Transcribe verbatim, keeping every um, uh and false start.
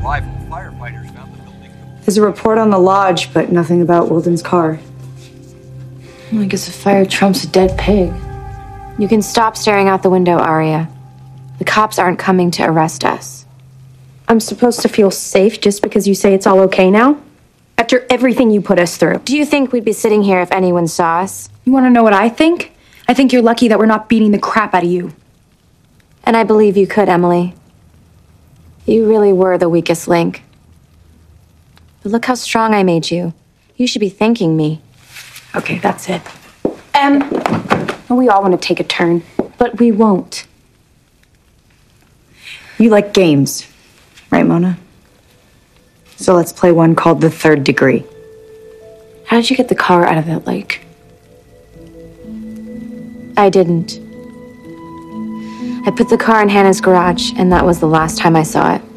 arrival, firefighters found the building. There's a report on the lodge, but nothing about Wilden's car. Well, I guess a fire trumps a dead pig. You can stop staring out the window, Arya. The cops aren't coming to arrest us. I'm supposed to feel safe just because you say it's all okay now? After everything you put us through. Do you think we'd be sitting here if anyone saw us? You want to know what I think? I think you're lucky that we're not beating the crap out of you. And I believe you could, Emily. You really were the weakest link. But look how strong I made you. You should be thanking me. Okay, that's it. Um, we all want to take a turn, but we won't. You like games, right, Mona? So let's play one called The Third Degree. How did you get the car out of that lake? I didn't. I put the car in Hannah's garage, and that was the last time I saw it.